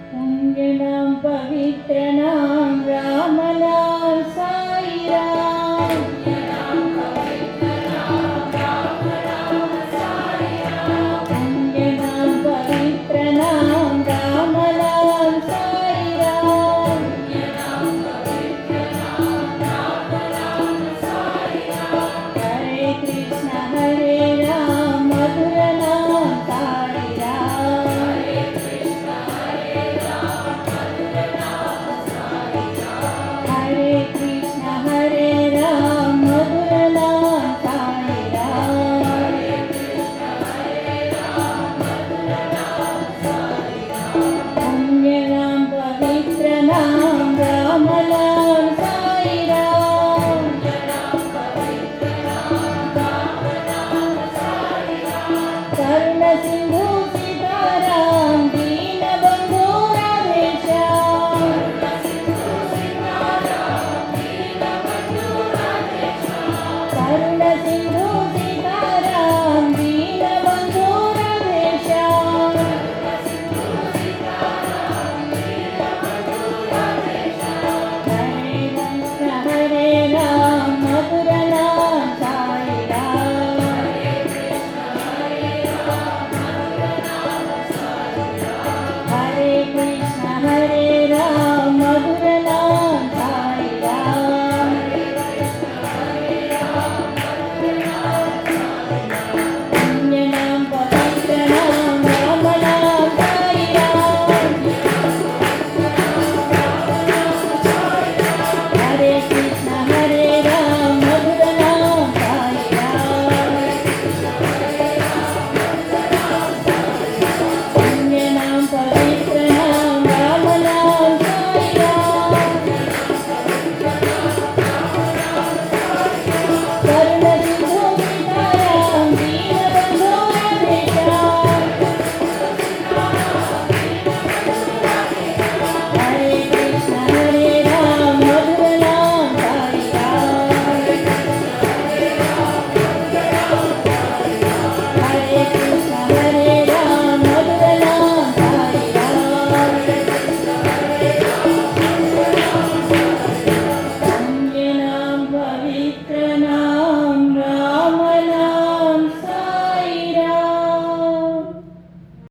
पुण्य नाम पवित्र नाम राम नाम साई राम। पुण्य नाम पवित्र नाम राम नाम साई राम। हरे राम मधुर नाम साई राम। हरे कृष्ण हरे राम मधुर नाम साई राम। पुण्य नाम पवित्र नाम राम नाम